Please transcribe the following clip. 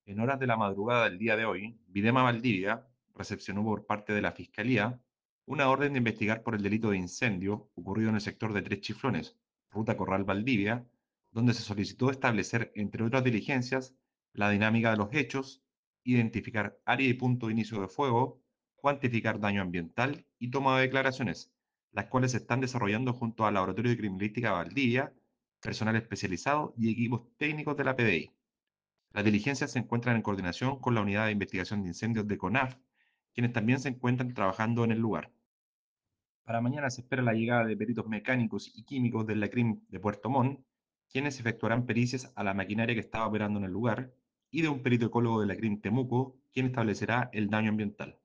En horas de la madrugada del día de hoy, Videma Valdivia recepcionó por parte de la Fiscalía una orden de investigar por el delito de incendio ocurrido en el sector de Tres Chiflones, Ruta Corral Valdivia, donde se solicitó establecer, entre otras diligencias, la dinámica de los hechos, identificar área y punto de inicio de fuego, cuantificar daño ambiental y toma de declaraciones, las cuales se están desarrollando junto al Laboratorio de Criminalística Valdivia, personal especializado y equipos técnicos de la PDI. Las diligencias se encuentran en coordinación con la Unidad de Investigación de Incendios de CONAF, quienes también se encuentran trabajando en el lugar. Para mañana se espera la llegada de peritos mecánicos y químicos del LACRIM de Puerto Montt, quienes efectuarán pericias a la maquinaria que estaba operando en el lugar, y de un perito ecólogo del LACRIM Temuco, quien establecerá el daño ambiental.